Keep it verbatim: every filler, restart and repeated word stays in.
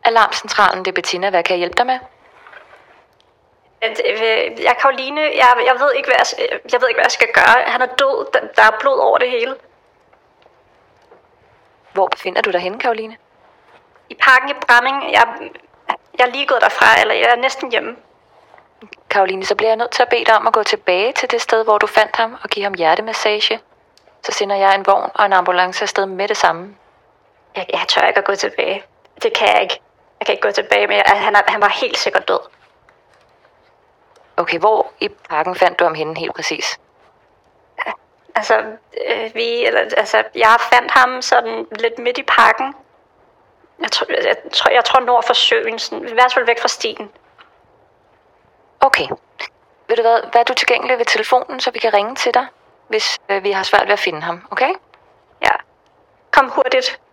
Alarmcentralen, det er Bettina. Hvad kan jeg hjælpe dig med? Jeg er Karoline. Jeg, jeg, ved ikke, hvad jeg, jeg ved ikke, hvad jeg skal gøre. Han er død. Der, der er blod over det hele. Hvor befinder du dig henne, Karoline? I parken i Bramming. Jeg, jeg er lige gået derfra, eller jeg er næsten hjemme. Karoline, så bliver jeg nødt til at bede dig om at gå tilbage til det sted, hvor du fandt ham, og give ham hjertemassage. Så sender jeg en vogn og en ambulance afsted med det samme. Jeg, jeg tør ikke at gå tilbage. Det kan jeg ikke. Jeg kan ikke gå tilbage, men jeg, han, er, han var helt sikkert død. Okay, hvor i parken fandt du ham henne helt præcis? Ja, altså, øh, vi, eller, altså, jeg fandt ham sådan lidt midt i parken. Jeg, tror, jeg, tror, jeg tror nord for søen, sådan, i hvert fald væk fra stien. Okay. Ved du hvad, hvad er du tilgængelig ved telefonen, så vi kan ringe til dig, hvis øh, vi har svært ved at finde ham, okay? Ja. Kom hurtigt.